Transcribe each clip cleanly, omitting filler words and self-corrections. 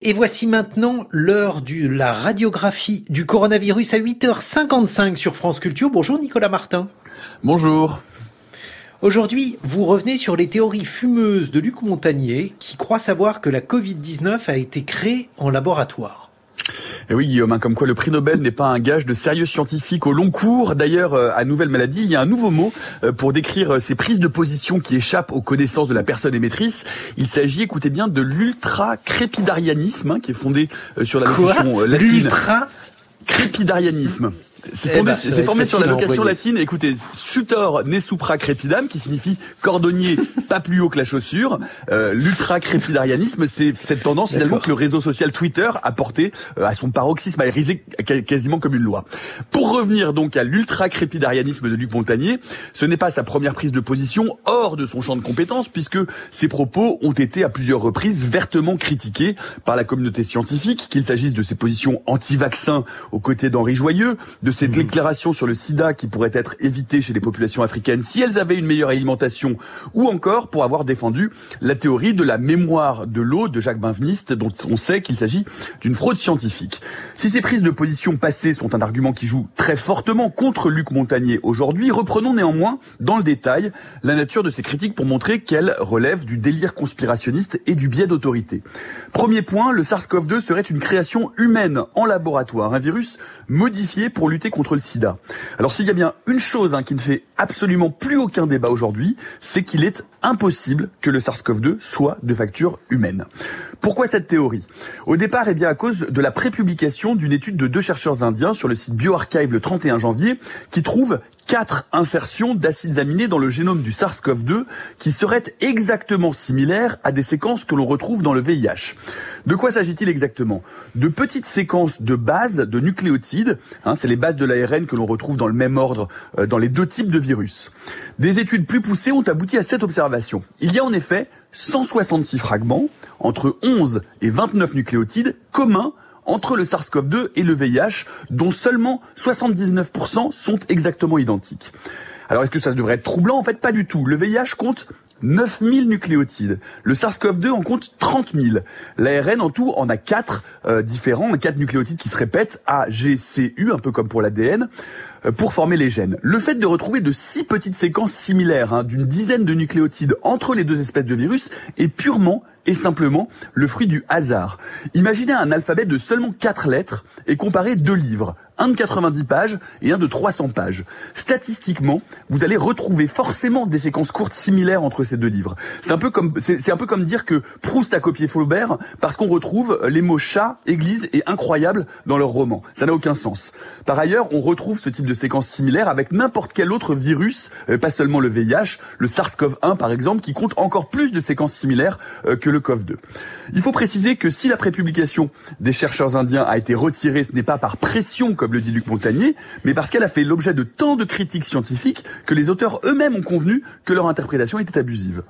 Et voici maintenant l'heure de la radiographie du coronavirus à 8h55 sur France Culture. Bonjour Nicolas Martin. Bonjour. Aujourd'hui, vous revenez sur les théories fumeuses de Luc Montagnier qui croit savoir que la Covid-19 a été créée en laboratoire. Et oui Guillaume, comme quoi le prix Nobel n'est pas un gage de sérieux scientifique au long cours. D'ailleurs, à Nouvelle Maladie, il y a un nouveau mot pour décrire ces prises de position qui échappent aux connaissances de la personne émettrice. Il s'agit, écoutez bien, de l'ultra-crépidarianisme, qui est fondé sur la locution latine. L'ultra-crépidarianisme. C'est formé sur la location latine, écoutez, sutor ne supra crepidam, qui signifie cordonnier pas plus haut que la chaussure. L'ultra-crépidarianisme, c'est cette tendance finalement que le réseau social Twitter a porté à son paroxysme, a érigé quasiment comme une loi. Pour revenir donc à l'ultra-crépidarianisme de Luc Montagnier, ce n'est pas sa première prise de position hors de son champ de compétences, puisque ses propos ont été à plusieurs reprises vertement critiqués par la communauté scientifique, qu'il s'agisse de ses positions anti-vaccins aux côtés d'Henri Joyeux, de cette déclaration sur le sida qui pourrait être évitée chez les populations africaines si elles avaient une meilleure alimentation, ou encore pour avoir défendu la théorie de la mémoire de l'eau de Jacques Benveniste, dont on sait qu'il s'agit d'une fraude scientifique. Si ces prises de position passées sont un argument qui joue très fortement contre Luc Montagnier aujourd'hui, reprenons néanmoins dans le détail la nature de ces critiques pour montrer qu'elles relèvent du délire conspirationniste et du biais d'autorité. Premier point, le SARS-CoV-2 serait une création humaine en laboratoire, un virus modifié pour lutter contre le sida. Alors s'il y a bien une chose qui ne fait absolument plus aucun débat aujourd'hui, c'est qu'il est impossible que le SARS-CoV-2 soit de facture humaine. Pourquoi cette théorie ? Au départ, bien à cause de la prépublication d'une étude de 2 chercheurs indiens sur le site BioArchive le 31 janvier, qui trouve 4 insertions d'acides aminés dans le génome du SARS-CoV-2 qui seraient exactement similaires à des séquences que l'on retrouve dans le VIH. De quoi s'agit-il exactement ? De petites séquences de bases de nucléotides, c'est les bases de l'ARN que l'on retrouve dans le même ordre dans les 2 types de virus. Des études plus poussées ont abouti à cette observation. Il y a en effet 166 fragments, entre 11 et 29 nucléotides communs entre le SARS-CoV-2 et le VIH, dont seulement 79% sont exactement identiques. Alors est-ce que ça devrait être troublant ? En fait, pas du tout. Le VIH compte 9000 nucléotides. Le SARS-CoV-2 en compte 30 000. L'ARN en tout en a 4 différents, 4 nucléotides qui se répètent, A, G, C, U, un peu comme pour l'ADN, pour former les gènes. Le fait de retrouver de si petites séquences similaires, d'une dizaine de nucléotides entre les 2 espèces de virus, est purement et simplement le fruit du hasard. Imaginez un alphabet de seulement 4 lettres et comparez 2 livres, un de 90 pages et un de 300 pages. Statistiquement, vous allez retrouver forcément des séquences courtes similaires entre ces 2 livres. C'est un peu comme dire que Proust a copié Flaubert parce qu'on retrouve les mots chat, église et incroyable dans leur roman. Ça n'a aucun sens. Par ailleurs, on retrouve ce type de séquences similaires avec n'importe quel autre virus, pas seulement le VIH, le SARS-CoV-1 par exemple, qui compte encore plus de séquences similaires que le CoV-2. Il faut préciser que si la prépublication des chercheurs indiens a été retirée, ce n'est pas par pression, comme le dit Luc Montagnier, mais parce qu'elle a fait l'objet de tant de critiques scientifiques que les auteurs eux-mêmes ont convenu que leur interprétation était abusive.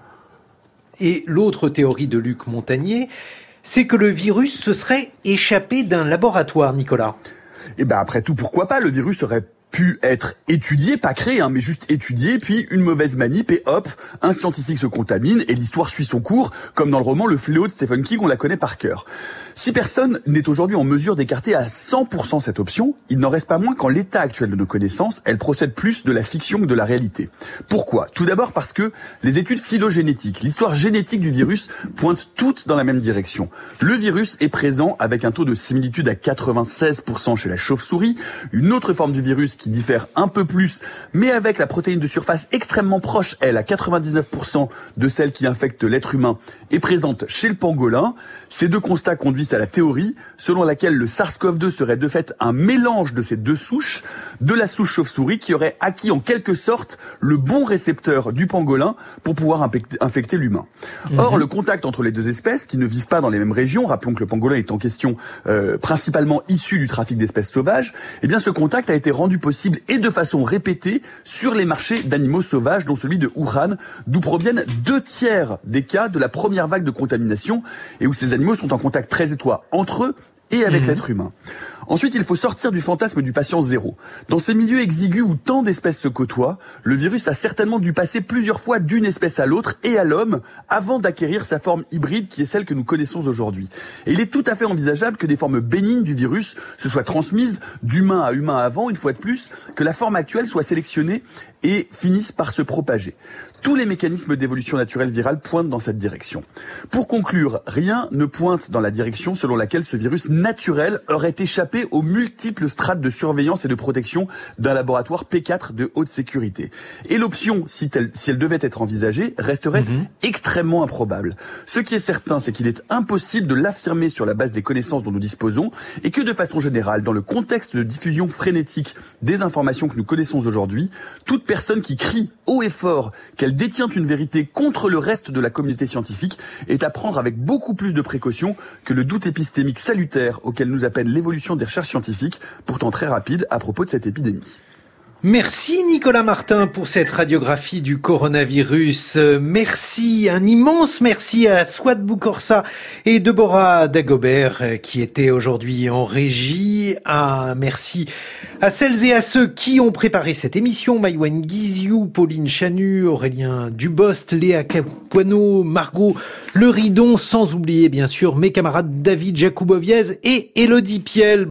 Et l'autre théorie de Luc Montagnier, c'est que le virus se serait échappé d'un laboratoire, Nicolas. Après tout, pourquoi pas ? Le virus aurait pu être étudié, pas créé, mais juste étudié, puis une mauvaise manip et hop, un scientifique se contamine et l'histoire suit son cours, comme dans le roman Le Fléau de Stephen King, on la connaît par cœur. Si personne n'est aujourd'hui en mesure d'écarter à 100% cette option, il n'en reste pas moins qu'en l'état actuel de nos connaissances, elle procède plus de la fiction que de la réalité. Pourquoi ? Tout d'abord parce que les études phylogénétiques, l'histoire génétique du virus, pointent toutes dans la même direction. Le virus est présent avec un taux de similitude à 96% chez la chauve-souris, une autre forme du virus qui diffère un peu plus, mais avec la protéine de surface extrêmement proche, elle, à 99% de celle qui infecte l'être humain, est présente chez le pangolin. Ces 2 constats conduisent à la théorie selon laquelle le SARS-CoV-2 serait de fait un mélange de ces 2 souches, de la souche chauve-souris qui aurait acquis en quelque sorte le bon récepteur du pangolin pour pouvoir infecter l'humain. Or, le contact entre les 2 espèces, qui ne vivent pas dans les mêmes régions, rappelons que le pangolin est en question principalement issu du trafic d'espèces sauvages, ce contact a été rendu possible et de façon répétée sur les marchés d'animaux sauvages, dont celui de Wuhan, d'où proviennent 2/3 des cas de la première vague de contamination et où ces animaux sont en contact très étroit entre eux et avec l'être humain. Ensuite, il faut sortir du fantasme du patient zéro. Dans ces milieux exigus où tant d'espèces se côtoient, le virus a certainement dû passer plusieurs fois d'une espèce à l'autre et à l'homme avant d'acquérir sa forme hybride qui est celle que nous connaissons aujourd'hui. Et il est tout à fait envisageable que des formes bénignes du virus se soient transmises d'humain à humain avant, une fois de plus, que la forme actuelle soit sélectionnée et finisse par se propager. Tous les mécanismes d'évolution naturelle virale pointent dans cette direction. Pour conclure, rien ne pointe dans la direction selon laquelle ce virus naturel aurait échappé aux multiples strates de surveillance et de protection d'un laboratoire P4 de haute sécurité. Et l'option, si elle devait être envisagée, resterait extrêmement improbable. Ce qui est certain, c'est qu'il est impossible de l'affirmer sur la base des connaissances dont nous disposons et que de façon générale, dans le contexte de diffusion frénétique des informations que nous connaissons aujourd'hui, toute personne qui crie haut et fort qu'elle détient une vérité contre le reste de la communauté scientifique est à prendre avec beaucoup plus de précautions que le doute épistémique salutaire auquel nous appelle l'évolution des recherches scientifiques, pourtant très rapide à propos de cette épidémie. Merci Nicolas Martin pour cette radiographie du coronavirus. Merci, un immense merci à Souad Boukorsa et Deborah Dagobert qui étaient aujourd'hui en régie. Un merci à celles et à ceux qui ont préparé cette émission. Maïwen Guiziou, Pauline Chanu, Aurélien Dubost, Léa Capuano, Margot Le Ridon, sans oublier bien sûr mes camarades David Jacouboviez et Élodie Piel.